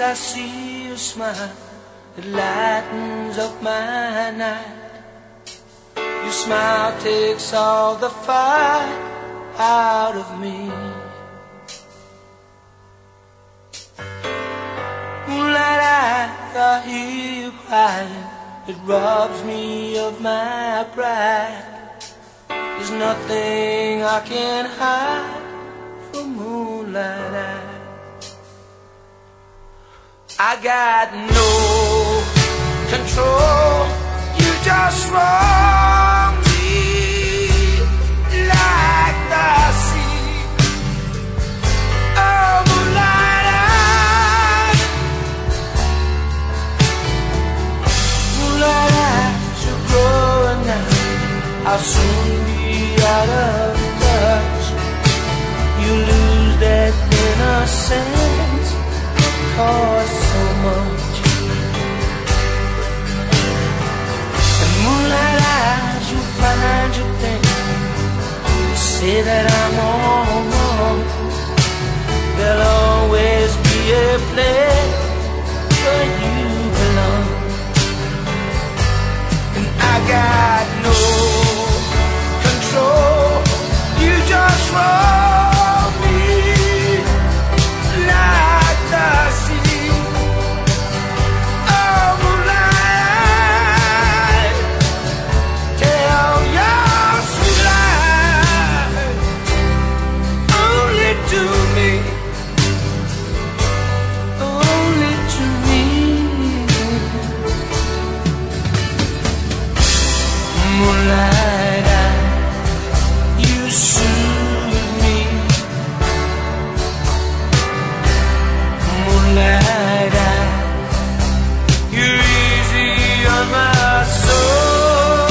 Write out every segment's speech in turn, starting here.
I see your smile, it lightens up my night. Your smile takes all the fire out of me. Moonlight eyes, I hear you crying, it robs me of my pride. There's nothing I can hide from moonlight eyes. I got no control, you just wrong me like the sea. Oh, moonlight eyes, moonlight eyes, you're growing now. I'll soon be out of touch. You lose that innocence, cost so much. And moonlight eyes, you find your thing. You say that I'm all wrong. There'll always be a place where you belong. And I got no control, you just roll me like the sea. Oh, moonlight, tell your sweet lies only to me, only to me. Moonlight, you soothe me. Moonlight, you're easy on my soul.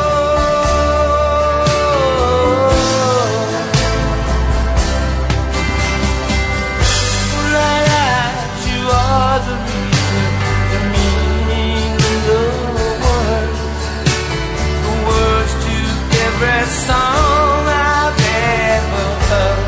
Moonlight, you are the reason, the meaning of the words to every song I've ever heard.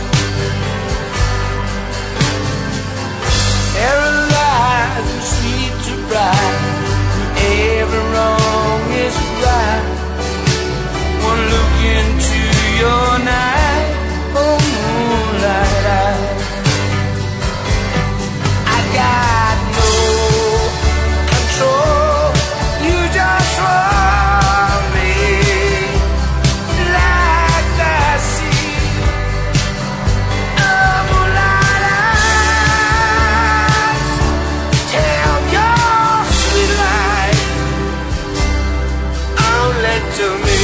Every lie is sweet to bright, every wrong is right. One look into your night, oh moonlight eyes. I got no control, you just roll me like the sea. Oh, moonlight eyes, tell your sweet light only to me.